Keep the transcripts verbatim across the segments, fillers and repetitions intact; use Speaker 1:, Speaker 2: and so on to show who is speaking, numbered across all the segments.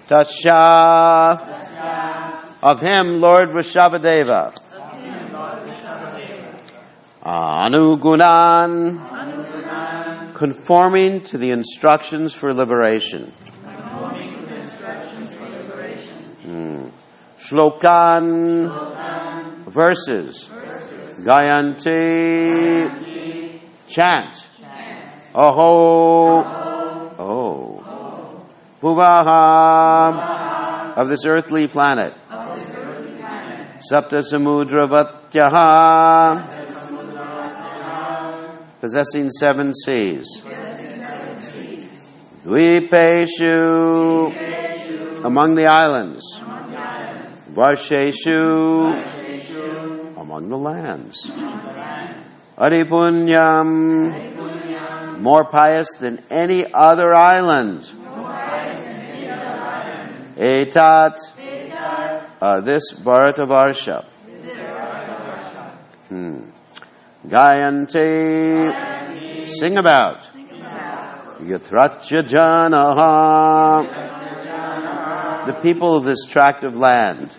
Speaker 1: Tasya. Of him, Lord Vrishabhadeva. Anugunan. Conforming to the instructions for liberation. Hmm. Shlokan. Verses. Gayanti. Chant. Aho. Oh. Bhuvaha. Of this earthly planet. Sapta Samudra Vatyaha. Possessing seven seas. Dvipeshu. Among the islands. Varsheshu. Among the lands. Adipunyam. More pious than any other island. Etat. Uh, this Bharatavarsha. Hmm. Gayanti. Sing about. Yathratya Janaha. The people of this tract of land.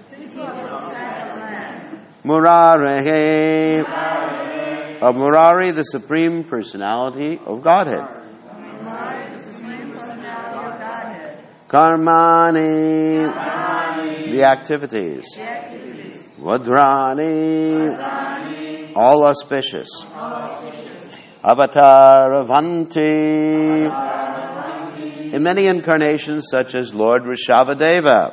Speaker 1: Murarehe. Of Murari, the Supreme Personality of Godhead. Karmani. The activities. Vadrani. All auspicious. Avataravanti. In many incarnations, such as Lord Vrishabhadeva.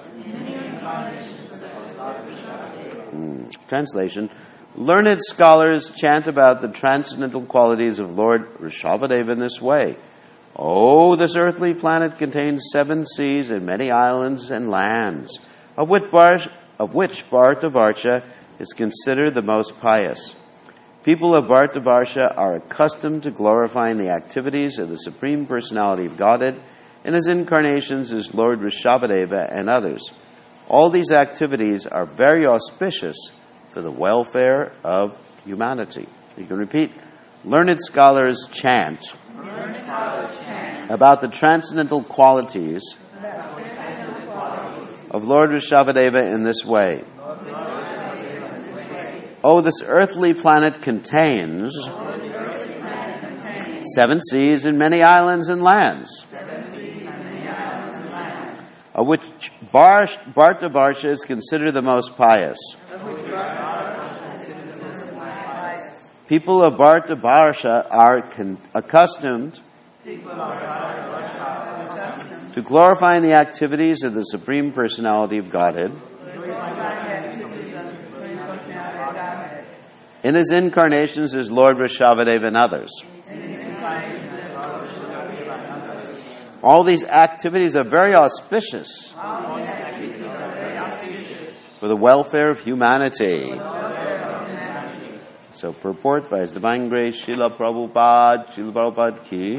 Speaker 1: Hmm. Translation. Learned scholars chant about the transcendental qualities of Lord Vrishabhadeva in this way. Oh, this earthly planet contains seven seas and many islands and lands, of which, Bar- of which Bhartavarsha is considered the most pious. People of Bhartavarsha are accustomed to glorifying the activities of the Supreme Personality of Godhead in his incarnations as Lord Vrishabhadeva and others. All these activities are very auspicious for the welfare of humanity. You can repeat. Learned scholars chant, Learned scholars chant about the transcendental qualities, transcendental qualities of Lord Vrishabhadeva in this way. Oh, this earthly planet contains seven seas and many islands and lands, of which Bhartavarsha is considered the most pious. People of Bhartavarsha are con- accustomed to glorifying the activities of the Supreme Personality of Godhead in his incarnations as Lord Vrishabhadeva and others. All these activities are very auspicious for the welfare of humanity. So purport by His Divine Grace Srila Prabhupada, Srila Prabhupada ki.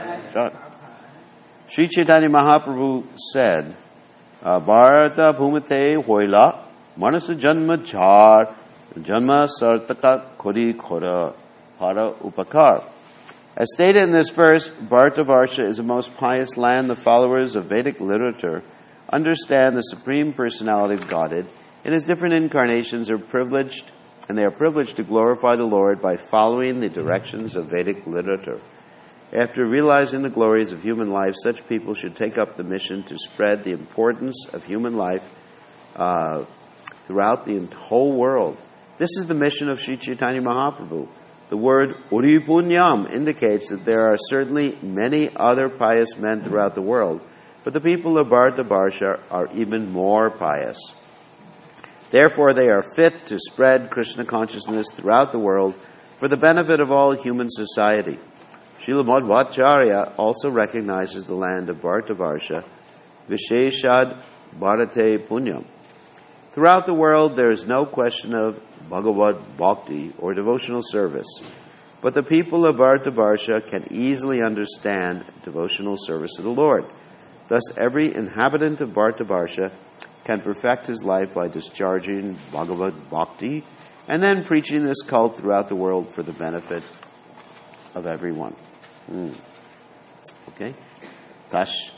Speaker 1: Sri Chaitanya Mahaprabhu said, Bharata Bhumate Hoila Manasa Janma Char Janma Sartaka Kodi Khora Hara Upakar. As stated in this verse, Bhartavarsha is the most pious land. The followers of Vedic literature understand the Supreme Personality of Godhead. In his different incarnations are privileged, and they are privileged to glorify the Lord by following the directions of Vedic literature. After realizing the glories of human life, such people should take up the mission to spread the importance of human life uh, throughout the whole world. This is the mission of Sri Chaitanya Mahaprabhu. The word Uripunyam indicates that there are certainly many other pious men throughout the world, but the people of Bhartavarsha are even more pious. Therefore, they are fit to spread Krishna consciousness throughout the world for the benefit of all human society. Srila Madhvacharya also recognizes the land of Bhartavarsha, Visheshad Bharate Punyam. Throughout the world, there is no question of Bhagavad Bhakti or devotional service, but the people of Bhartavarsha can easily understand devotional service to the Lord. Thus, every inhabitant of Bhartavarsha can perfect his life by discharging Bhagavad Bhakti and then preaching this cult throughout the world for the benefit of everyone. Mm. Okay? Tash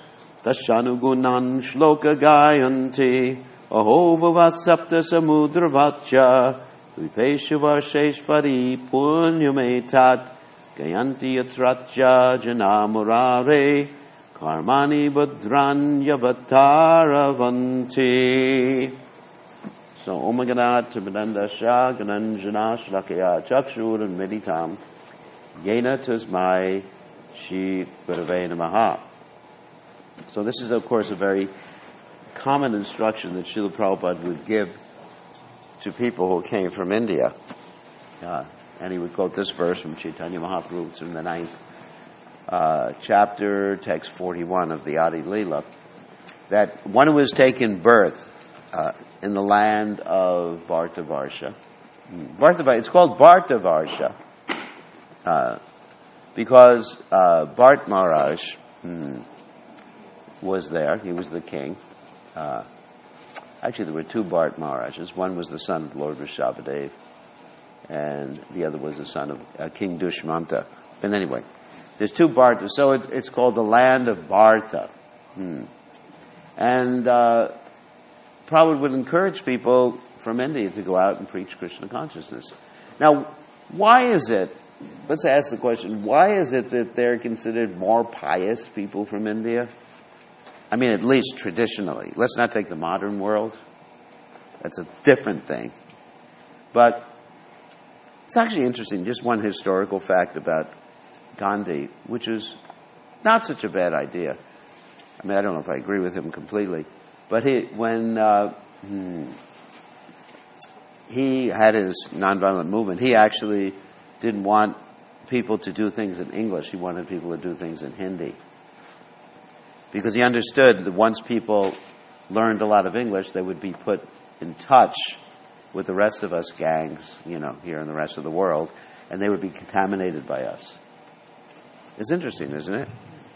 Speaker 1: Tashanugunan shloka gayanti Ahovava sapta samudra vacha Vipeshavarsheshvari punyametat Gayanti yatracha janamurare Karmani badran yavataravanti. So Omaganat Timadanda Shah Gananjana Shlakaya Chakshur and Meditam Yena Tasmai Shri Gurave Namaha. So this is of course a very common instruction that Srila Prabhupada would give to people who came from India. Uh, and he would quote this verse from Chaitanya Mahaprabhu. It's in the ninth uh, chapter, text forty-one of the Adi Leela, that one who has taken birth uh, in the land of Bhartavarsha. Bhartavarsha, it's called Bhartavarsha uh, because uh, Bhart Maharaj hmm, was there. He was the king. Uh, actually, there were two Bhart Maharajas. One was the son of Lord Rishabhadev, and the other was the son of uh, King Dushmanta. But anyway, there's two Bhartas. So it, it's called the land of Bharta. Hmm. And uh, Prabhupada would encourage people from India to go out and preach Krishna consciousness. Now, why is it, let's ask the question, why is it that they're considered more pious people from India? I mean, at least traditionally. Let's not take the modern world. That's a different thing. But it's actually interesting, just one historical fact about Gandhi, which is not such a bad idea. I mean, I don't know if I agree with him completely. But he, when uh, hmm, he had his nonviolent movement, he actually didn't want people to do things in English. He wanted people to do things in Hindi. Because he understood that once people learned a lot of English, they would be put in touch with the rest of us gangs, you know, here in the rest of the world, and they would be contaminated by us. It's interesting, isn't it?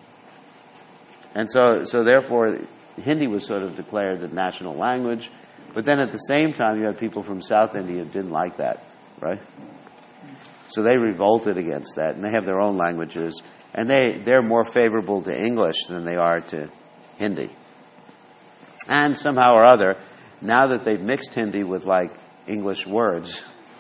Speaker 1: And so, so therefore, Hindi was sort of declared the national language, but then at the same time, you had people from South India who didn't like that, right? So they revolted against that, and they have their own languages, and they, they're more favorable to English than they are to Hindi. And somehow or other, now that they've mixed Hindi with, like, English words,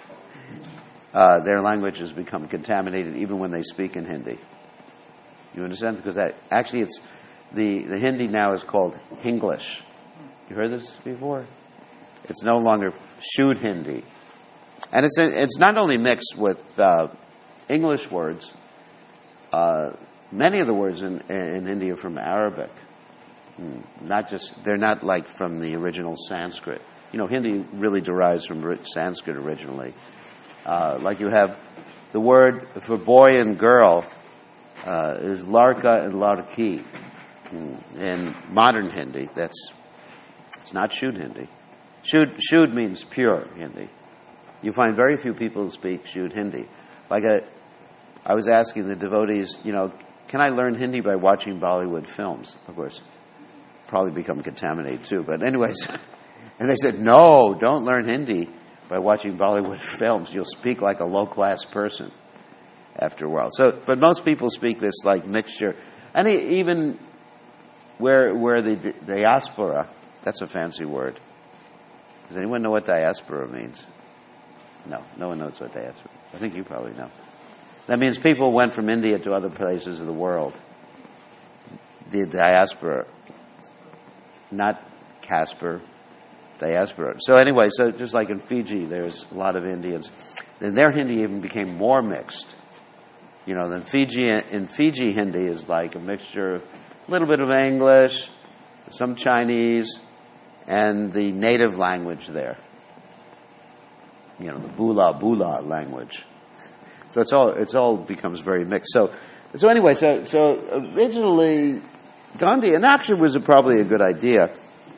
Speaker 1: uh, their language has become contaminated even when they speak in Hindi. You understand? Because that, actually it's, the, the Hindi now is called Hinglish. You heard this before? It's no longer Shuddh Hindi. And it's, it's not only mixed with uh, English words, uh, many of the words in, in Hindi are from Arabic. Hmm. Not just, they're not like from the original Sanskrit. You know, Hindi really derives from Sanskrit originally. Uh, like you have the word for boy and girl uh, is larka and larki. Hmm. In modern Hindi, that's, it's not Shuddh Hindi. Shuddh, Shuddh means pure Hindi. You find very few people who speak Shuddh Hindi. Like a, I was asking the devotees, you know, can I learn Hindi by watching Bollywood films? Of course, probably become contaminated too. But anyways, and they said, no, don't learn Hindi by watching Bollywood films. You'll speak like a low-class person after a while. So, but most people speak this like mixture. And even where where the diaspora, that's a fancy word. Does anyone know what diaspora means? No, no one knows what diaspora is. I think you probably know. That means people went from India to other places of the world. The diaspora, not Casper, diaspora. So anyway, so just like in Fiji, there's a lot of Indians. And their Hindi even became more mixed. You know, than Fiji, in Fiji, Hindi is like a mixture of a little bit of English, some Chinese, and the native language there. You know, the Bula Bula language. So it's all it's all becomes very mixed. So so anyway, so so originally Gandhi, and actually was a, probably a good idea,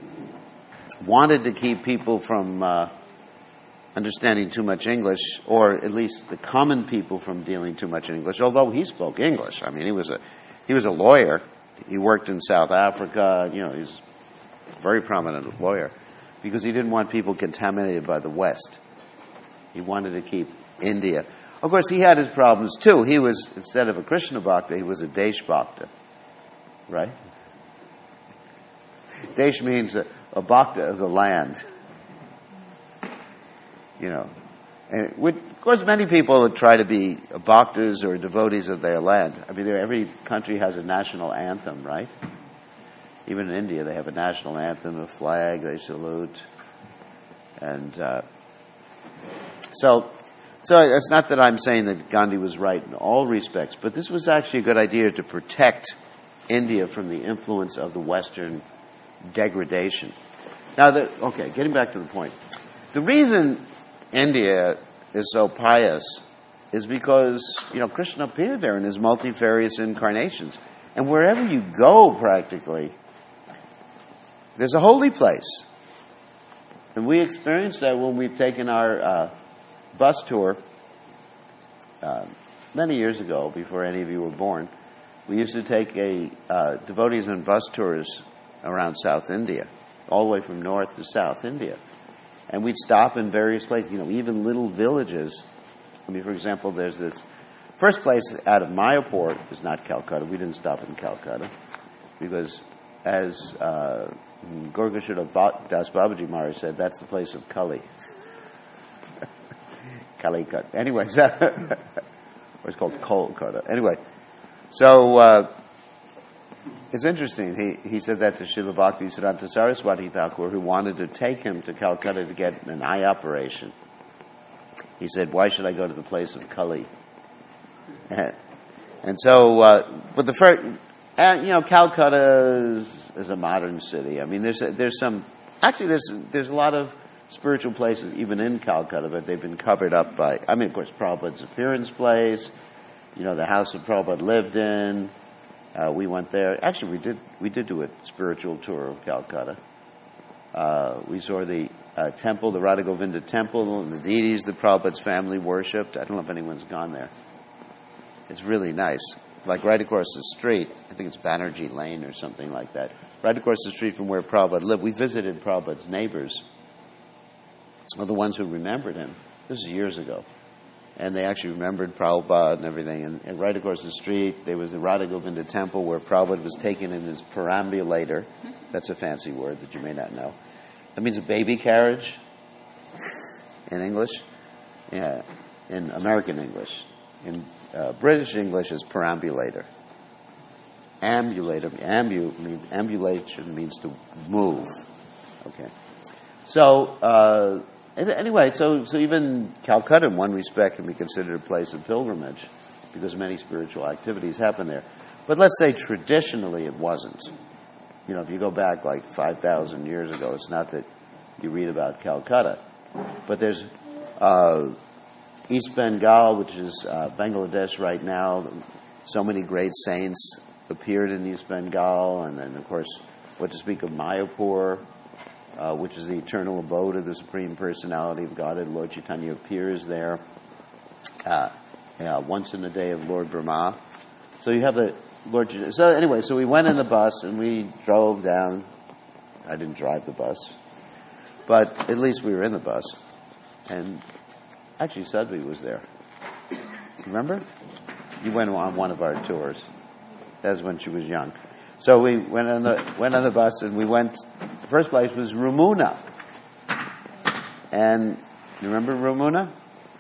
Speaker 1: wanted to keep people from uh, understanding too much English, or at least the common people from dealing too much in English. Although he spoke English, I mean, he was a he was a lawyer. He worked in South Africa. You know, he's a very prominent lawyer because he didn't want people contaminated by the West. He wanted to keep India. Of course, he had his problems too. He was, instead of a Krishna Bhakta, he was a Desh Bhakta. Right? Desh means a, a bhakta of the land. You know. And with, of course, many people try to be bhaktas or devotees of their land. I mean, every country has a national anthem, right? Even in India, they have a national anthem, a flag, they salute. And uh, so, so it's not that I'm saying that Gandhi was right in all respects, but this was actually a good idea to protect India from the influence of the Western degradation. Now, the, okay, getting back to the point. The reason India is so pious is because, you know, Krishna appeared there in his multifarious incarnations. And wherever you go, practically, there's a holy place. And we experienced that when we've taken our uh, bus tour uh, many years ago, before any of you were born. We used to take a uh, devotees on bus tours around South India, all the way from north to South India. And we'd stop in various places, you know, even little villages. I mean, for example, there's this first place out of Mayapur is not Calcutta. We didn't stop in Calcutta because, as uh, Gorgashuddha Das Babaji Maharaj said, that's the place of Kali. Calicut. Anyway, so it's called Kolkata. Anyway, so uh, it's interesting. He he said that to Srila Bhaktisiddhanta Saraswati Thakur, who wanted to take him to Calcutta to get an eye operation. He said, "Why should I go to the place of Kali?" And so, uh, but the first, uh, you know, Calcutta is, is a modern city. I mean, there's a, there's some actually there's there's a lot of spiritual places even in Calcutta, but they've been covered up by. I mean, of course, Prabhupada's appearance place. You know, the house that Prabhupada lived in. Uh, we went there. Actually, we did we did do a spiritual tour of Calcutta. Uh, we saw the uh, temple, the Radha Govinda temple, and the deities that Prabhupada's family worshipped. I don't know if anyone's gone there. It's really nice. Like right across the street, I think it's Banerjee Lane or something like that. Right across the street from where Prabhupada lived, we visited Prabhupada's neighbors, or the ones who remembered him. This is years ago. And they actually remembered Prabhupada and everything. And, and right across the street, there was the Radha Govinda temple where Prabhupada was taken in his perambulator. That's a fancy word that you may not know. That means a baby carriage in English. Yeah, in American English. In uh, British English is perambulator. Ambulator, ambu, means, ambulation means to move. Okay. So, uh, anyway, so so even Calcutta, in one respect, can be considered a place of pilgrimage because many spiritual activities happen there. But let's say traditionally it wasn't. You know, if you go back like five thousand years ago, it's not that you read about Calcutta. But there's uh, East Bengal, which is uh, Bangladesh right now. So many great saints appeared in East Bengal. And then, of course, what to speak of Mayapur, Uh, which is the eternal abode of the Supreme Personality of Godhead. Lord Chaitanya appears there uh, yeah, once in a day of Lord Brahma. So you have the Lord Chaitanya. So anyway, so we went in the bus and we drove down. I didn't drive the bus, but at least we were in the bus. And actually, Sadhvi was there. Remember? You went on one of our tours. That was when she was young. So we went on the went on the bus and we went. The first place was Ramuna, and you remember Ramuna?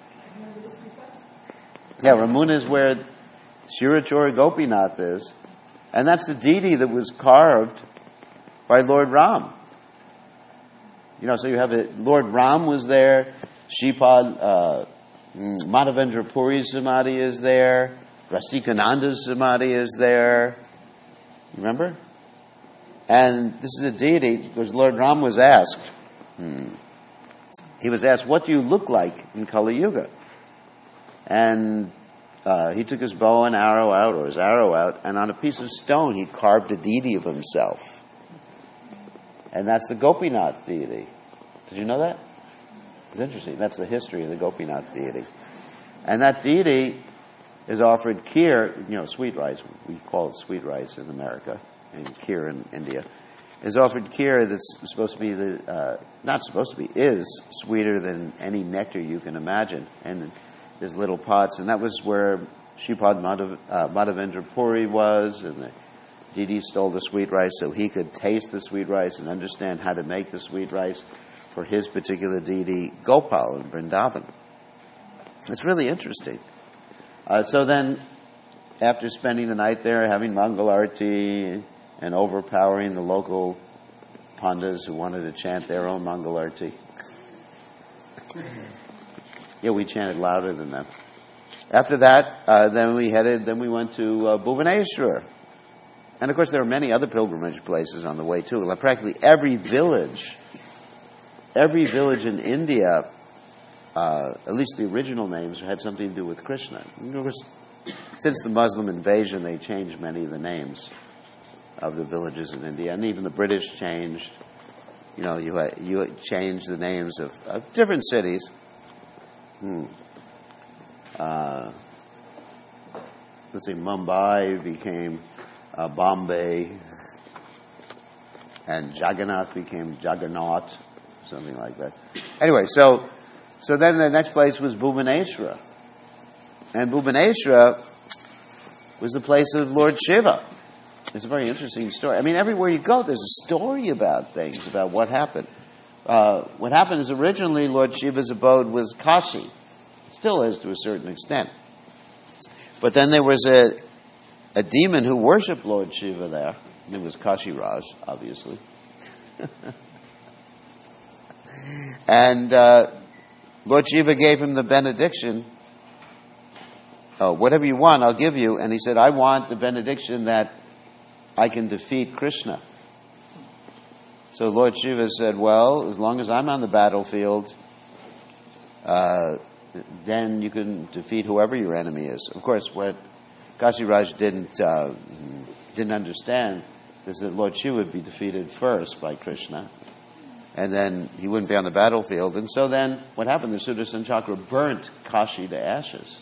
Speaker 1: Yeah, Ramuna is where Shirachora Gopinath is, and that's the deity that was carved by Lord Ram. You know, so you have it. Lord Ram was there. Shripad uh, Madhavendra Puri's Samadhi is there. Rasikananda's Samadhi is there. Remember? And this is a deity, because Lord Ram was asked, hmm, he was asked, what do you look like in Kali Yuga? And uh, he took his bow and arrow out, or his arrow out, and on a piece of stone he carved a deity of himself. And that's the Gopinath deity. Did you know that? It's interesting. That's the history of the Gopinath deity. And that deity is offered kheer, you know, sweet rice. We call it sweet rice in America, and kheer in India. Is offered kheer that's supposed to be the, uh, not supposed to be, is sweeter than any nectar you can imagine. And there's little pots, and that was where Shripad Madhav, uh, Madhavendra Puri was, and the Didi stole the sweet rice so he could taste the sweet rice and understand how to make the sweet rice for his particular deity, Gopal, in Vrindavan. It's really interesting. Uh, so then, after spending the night there, having Mangal Arati and overpowering the local pandas who wanted to chant their own Mangal Arati. Yeah, we chanted louder than them. After that, uh, then we headed, then we went to uh, Bhubaneswar. And of course, there are many other pilgrimage places on the way too. Like practically every village, every village in India, uh, at least the original names, had something to do with Krishna. And of course, since the Muslim invasion, they changed many of the names of the villages in India, and even the British changed. You know, you you changed the names of, of different cities. Hmm. Uh, let's see, Mumbai became uh, Bombay, and Jagannath became Jagannath, something like that. Anyway, so so then the next place was Bhubaneswar, and Bhubaneswar was the place of Lord Shiva. It's a very interesting story. I mean, everywhere you go, there's a story about things, about what happened. Uh, what happened is originally Lord Shiva's abode was Kashi. Still is to a certain extent. But then there was a a demon who worshipped Lord Shiva there. It was Kashi Raj, obviously. And uh, Lord Shiva gave him the benediction. Oh, whatever you want, I'll give you. And he said, I want the benediction that I can defeat Krishna. So Lord Shiva said, well, as long as I'm on the battlefield, uh, then you can defeat whoever your enemy is. Of course, what Kashi Raj didn't uh, didn't understand is that Lord Shiva would be defeated first by Krishna, and then he wouldn't be on the battlefield. And so then what happened? The Sudarshan Chakra burnt Kashi to ashes.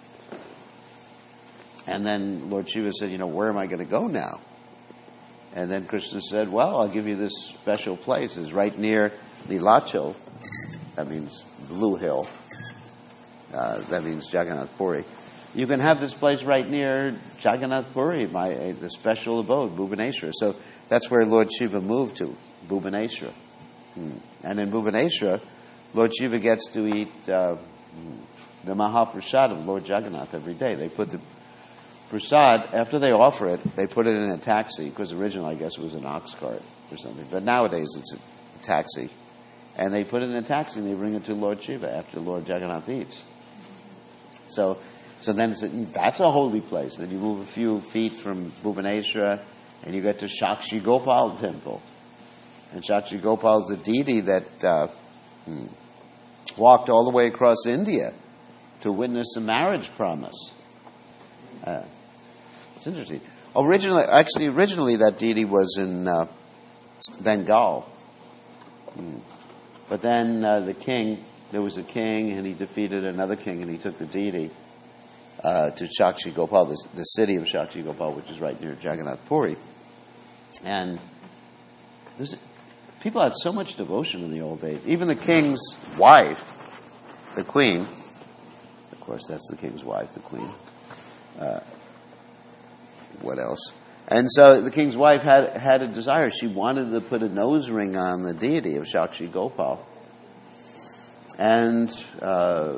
Speaker 1: And then Lord Shiva said, you know, where am I going to go now? And then Krishna said, well, I'll give you this special place. It's right near Nilachal. That means Blue Hill. Uh, that means Jagannath Puri. You can have this place right near Jagannath Puri, my, uh, the special abode, Bhubaneswar. So that's where Lord Shiva moved to, Bhubaneswar. Hmm. And in Bhubaneswar, Lord Shiva gets to eat uh, the Mahaprasad of Lord Jagannath every day. They put the prasad, after they offer it, they put it in a taxi, because originally I guess it was an ox cart or something. But nowadays it's a taxi. And they put it in a taxi and they bring it to Lord Shiva after Lord Jagannath eats. So so then it's a, that's a holy place. Then you move a few feet from Bhubaneswar and you get to Shakshi Gopal temple. And Shakshi Gopal is the deity that uh, hmm, walked all the way across India to witness the marriage promise. Uh, it's interesting. Originally, actually, originally that deity was in uh, Bengal. Hmm. But then uh, the king, there was a king, and he defeated another king, and he took the deity uh, to Shakshi Gopal, the, the city of Shakshi Gopal, which is right near Jagannath Puri. And there's, people had so much devotion in the old days. Even the king's wife, the queen, of course that's the king's wife, the queen. Uh, what else? And so the king's wife had had a desire. She wanted to put a nose ring on the deity of Shakshi Gopal. And uh,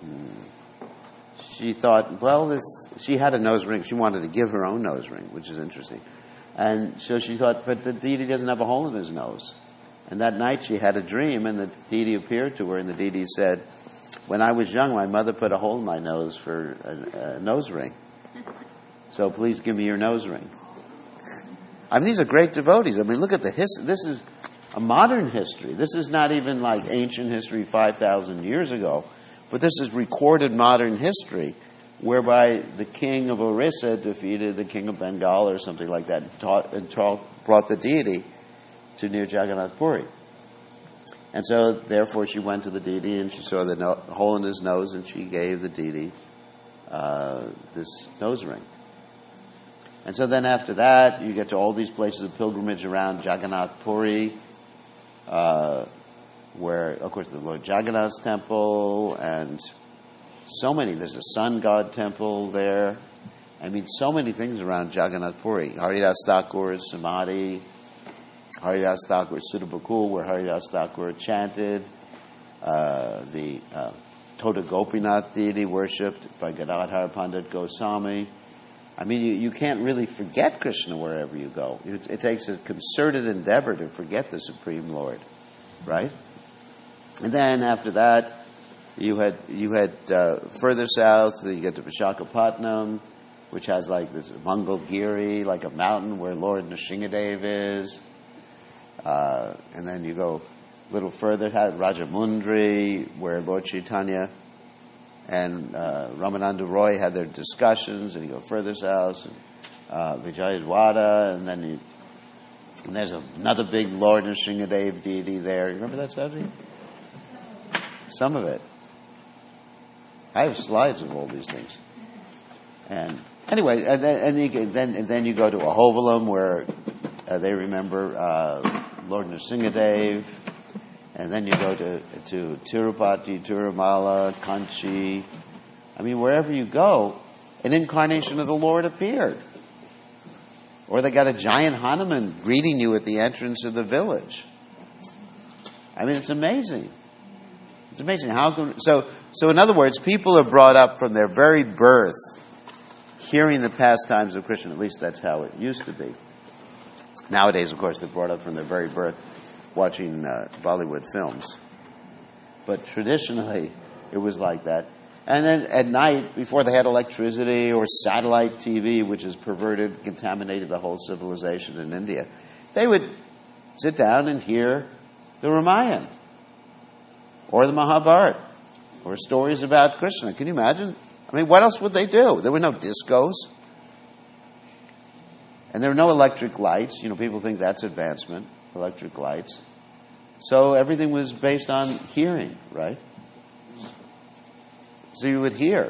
Speaker 1: she thought, well, this. She had a nose ring. She wanted to give her own nose ring, which is interesting. And so she thought, but the deity doesn't have a hole in his nose. And that night she had a dream, and the deity appeared to her, and the deity said, when I was young, my mother put a hole in my nose for a, a nose ring. So please give me your nose ring. I mean, these are great devotees. I mean, look at the history. This is a modern history. This is not even like ancient history five thousand years ago, but this is recorded modern history, whereby the king of Orissa defeated the king of Bengal or something like that, and, taught, and taught, brought the deity to near Jagannath Puri. And so, therefore, she went to the deity and she saw the no- hole in his nose, and she gave the deity uh, this nose ring. And so then after that, you get to all these places of pilgrimage around Jagannath Puri, uh, where, of course, the Lord Jagannath's temple, and so many. There's a sun god temple there. I mean, so many things around Jagannath Puri. Haridas Thakur's Samadhi, Haridas Thakur's Siddhabakul, where Haridas Thakur chanted, uh, the uh, Tota Gopinath deity worshipped by Gadadhar Pandit Goswami. I mean, you, you can't really forget Krishna wherever you go. It, it takes a concerted endeavor to forget the Supreme Lord, right? And then after that, you had you had uh, further south, you get to Vishakhapatnam, which has like this Mangalgiri, like a mountain where Lord Nrsingadev is. Uh, and then you go a little further, Rajamundry, where Lord Chaitanya and uh, Ramananda Roy had their discussions, and you go further south, and, uh, Vijayadwada, and then you, and there's another big Lord Nrsingadev deity there. You remember that subject? Some of it. I have slides of all these things. And anyway, and then and you, then and then you go to Ahovalam, where uh, they remember uh, Lord Nrsingadev. And then you go to, to Tirupati, Tirumala, Kanchi. I mean, wherever you go, an incarnation of the Lord appeared. Or they got a giant Hanuman greeting you at the entrance of the village. I mean, it's amazing. It's amazing. How can, so, so in other words, people are brought up from their very birth hearing the pastimes of Krishna. At least that's how it used to be. Nowadays, of course, they're brought up from their very birth watching uh, Bollywood films. But traditionally, it was like that. And then at night, before they had electricity or satellite T V, which has perverted, contaminated the whole civilization in India, they would sit down and hear the Ramayana or the Mahabharata or stories about Krishna. Can you imagine? I mean, what else would they do? There were no discos. And there were no electric lights. You know, people think that's advancement. Electric lights. So everything was based on hearing, right? So you would hear.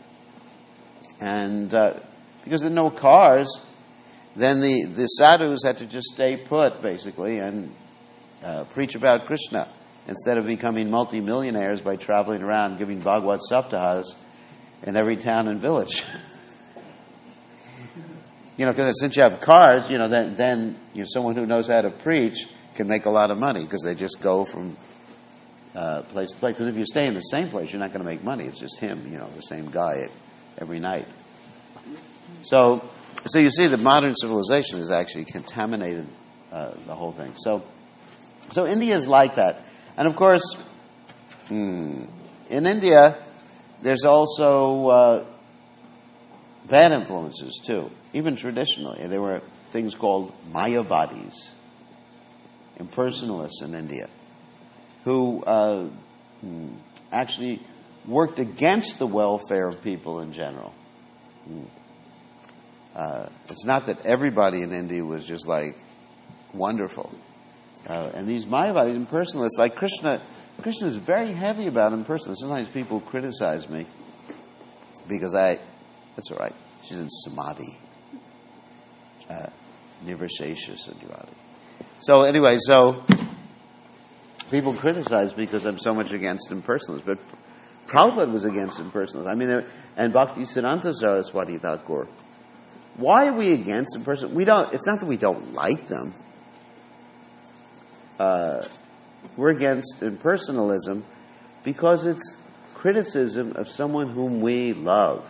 Speaker 1: And uh, because there were no cars, then the, the sadhus had to just stay put, basically, and uh, preach about Krishna instead of becoming multimillionaires by traveling around giving Bhagavad Saptahas in every town and village. You know, because since you have cars, you know, then, then you know, someone who knows how to preach can make a lot of money because they just go from uh, place to place. Because if you stay in the same place, you're not going to make money. It's just him, you know, the same guy every night. So, so you see, the modern civilization has actually contaminated uh, the whole thing. So, so India is like that, and of course, hmm, in India, there's also uh, bad influences too. Even traditionally, there were things called Mayavadis, impersonalists in India, who uh, actually worked against the welfare of people in general. Uh, it's not that everybody in India was just like wonderful. Uh, and these Mayavadis, impersonalists, like Krishna, Krishna is very heavy about impersonalists. Sometimes people criticize me because I, that's all right, she's in Samadhi. Uh, Nirvishesha Samadhi. So anyway, so people criticize because I'm so much against impersonalists, but Prabhupada was against impersonalists. I mean, and Bhaktisiddhanta Saraswati Thakur. Why are we against impersonalists? We don't. It's not that we don't like them. Uh, we're against impersonalism because it's criticism of someone whom we love.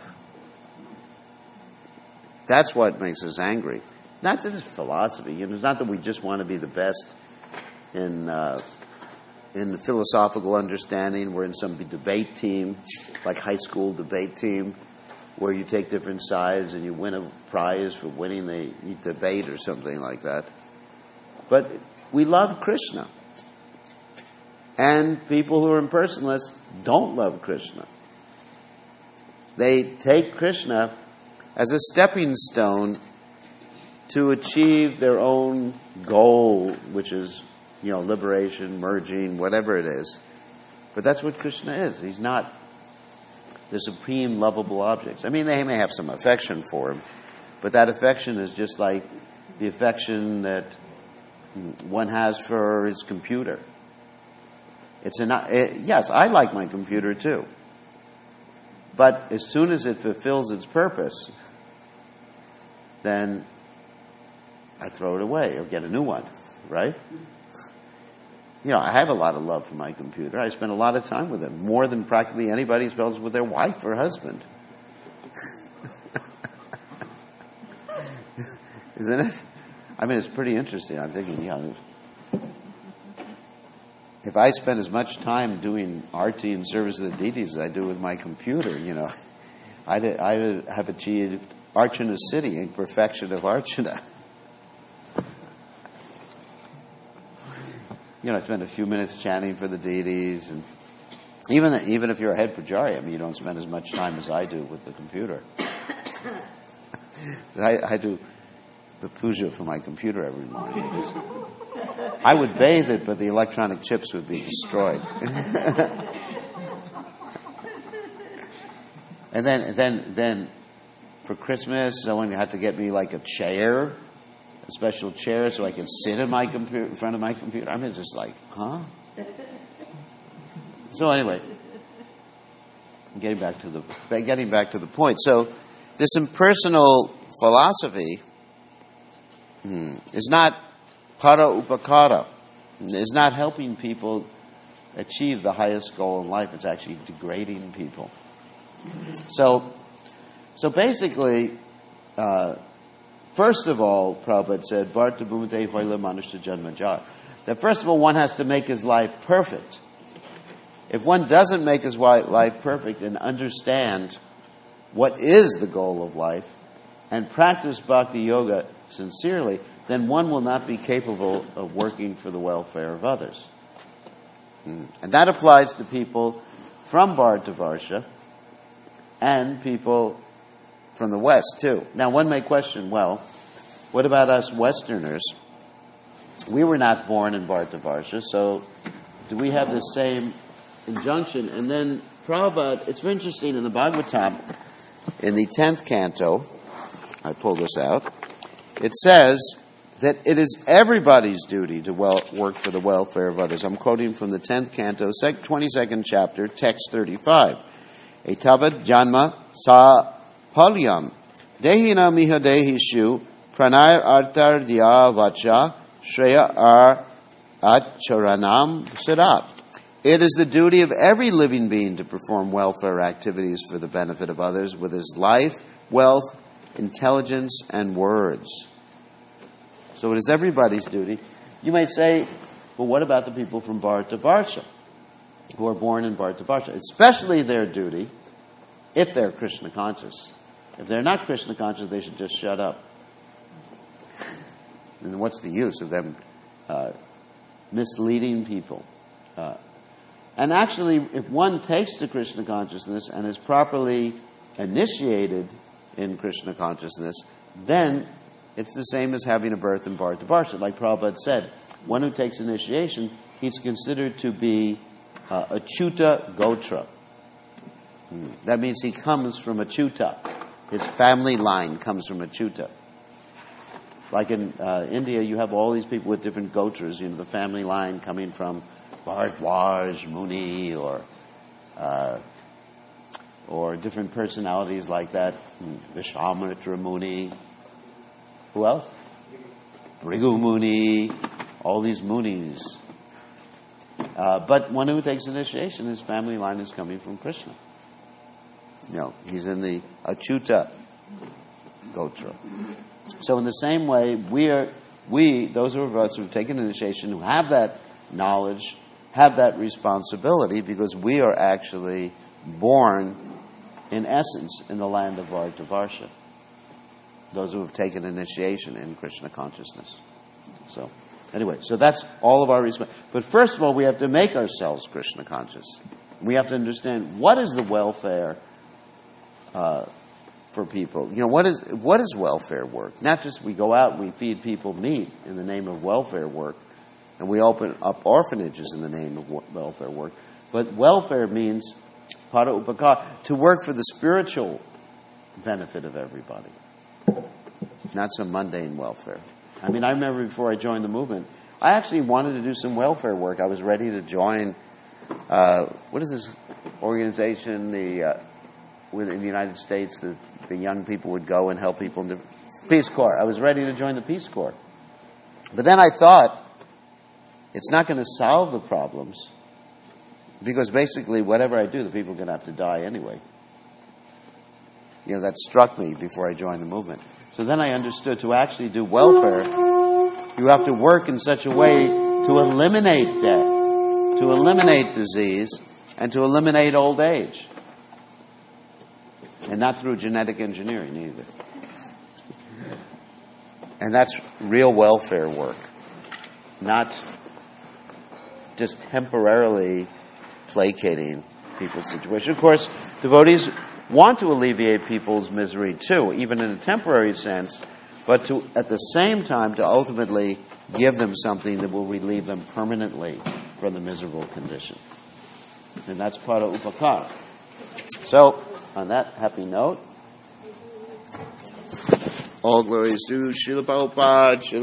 Speaker 1: That's what makes us angry. Not just philosophy. You know, it's not that we just want to be the best in uh, in the philosophical understanding. We're in some debate team, like high school debate team, where you take different sides and you win a prize for winning the debate or something like that. But we love Krishna. And people who are impersonalists don't love Krishna. They take Krishna as a stepping stone to achieve their own goal, which is, you know, liberation, merging, whatever it is. But that's what Krishna is. He's not the supreme lovable object. I mean, they may have some affection for him, but that affection is just like the affection that one has for his computer. It's an, it, yes, I like my computer too. But as soon as it fulfills its purpose, then I throw it away or get a new one, right? You know, I have a lot of love for my computer. I spend a lot of time with it, more than practically anybody spends with their wife or husband. Isn't it? I mean, it's pretty interesting. I'm thinking, yeah, if I spend as much time doing arti in service of the deities as I do with my computer, you know, I'd, I'd have achieved Archana Siddhi in perfection of Archana. You know, I spend a few minutes chanting for the deities, and even even if you're a head pujari, I mean, you don't spend as much time as I do with the computer. I, I do the puja for my computer every morning. I would bathe it, but the electronic chips would be destroyed. and then, and then, then, for Christmas, someone had to get me like a chair, a special chair, so I could sit in my computer, in front of my computer. I mean, just like, huh? So anyway, getting back to the getting back to the point. So, this impersonal philosophy hmm, is not para upakara. Is not helping people achieve the highest goal in life. It's actually degrading people. So, so basically, uh, first of all, Prabhupada said, Bharta bhumate hoila manusha janmajar. That first of all, one has to make his life perfect. If one doesn't make his life perfect and understand what is the goal of life and practice bhakti yoga sincerely, then one will not be capable of working for the welfare of others. And that applies to people from Bharatavarsha and people from the West, too. Now, one may question, well, what about us Westerners? We were not born in Bharatavarsha, so do we have the same injunction? And then Prabhupada, it's very interesting, in the Bhagavatam, in the tenth canto, I pull this out, it says that it is everybody's duty to well, work for the welfare of others. I'm quoting from the tenth canto, twenty-second chapter, text thirty-five. Etavad janma sa palyam dehina miha dehishu pranayar artar diya vacha shreya ar acharanam sirat. It is the duty of every living being to perform welfare activities for the benefit of others with his life, wealth, intelligence, and words. So it is everybody's duty. You may say, well, what about the people from Bharatavarsha who are born in Bharatavarsha? Especially their duty if they're Krishna conscious. If they're not Krishna conscious, they should just shut up. And what's the use of them uh, misleading people? Uh, and actually, if one takes to Krishna consciousness and is properly initiated in Krishna consciousness, then it's the same as having a birth in Bharatavarsha. Like Prabhupada said, one who takes initiation, he's considered to be uh, Achyuta Gotra. Hmm. That means he comes from Achyuta. His family line comes from Achyuta. Like in uh, India, you have all these people with different gotras, you know, the family line coming from Bharadwaj Muni or uh, or different personalities like that. Vishwamitra Muni. Who else? Bhrigu Muni. All these Munis. Uh, but one who takes initiation, his family line is coming from Krishna. You know, he's in the Achyuta Gotra. So in the same way, we are, we, those of us who have taken initiation, who have that knowledge, have that responsibility, because we are actually born, in essence, in the land of Bharatavarsha. Those who have taken initiation in Krishna consciousness. So, anyway, so that's all of our response. But first of all, we have to make ourselves Krishna conscious. We have to understand what is the welfare uh, for people. You know, what is what is welfare work? Not just we go out and we feed people meat in the name of welfare work, and we open up orphanages in the name of welfare work. But welfare means para upakara, to work for the spiritual benefit of everybody, not some mundane welfare. I mean, I remember before I joined the movement, I actually wanted to do some welfare work. I was ready to join, uh, what is this organization, the uh, within the United States, the, the young people would go and help people in the Peace Corps. I was ready to join the Peace Corps. But then I thought, it's not going to solve the problems, because basically whatever I do, the people are going to have to die anyway. You know, that struck me before I joined the movement. So then I understood to actually do welfare, you have to work in such a way to eliminate death, to eliminate disease, and to eliminate old age. And not through genetic engineering either. And that's real welfare work. Not just temporarily placating people's situation. Of course, devotees want to alleviate people's misery too, even in a temporary sense, but to, at the same time, to ultimately give them something that will relieve them permanently from the miserable condition. And that's part of upakara. So, on that happy note, all glories to Srila Prabhupada.